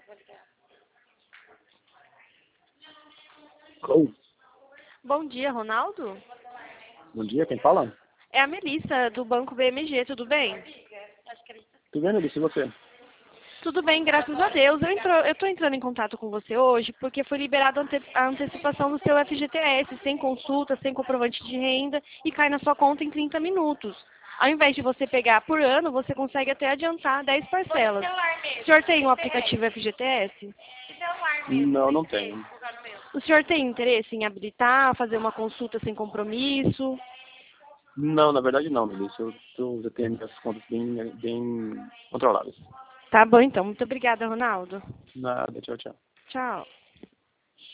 Alô? Bom dia, Ronaldo. Bom dia, quem fala? É a Melissa, do Banco BMG, tudo bem? Tudo bem, Melissa, e você? Tudo bem, graças a Deus. Eu estou entrando em contato com você hoje porque foi liberada a antecipação do seu FGTS, sem consulta, sem comprovante de renda e cai na sua conta em 30 minutos. Ao invés de você pegar por ano, você consegue até adiantar 10 parcelas. O senhor tem um aplicativo FGTS? Não, não tenho. O senhor tem interesse em habilitar, fazer uma consulta sem compromisso? Não, na verdade não, Melissa. Eu tenho minhas contas bem controladas. Tá bom, então. Muito obrigada, Ronaldo. Nada, tchau, tchau. Tchau.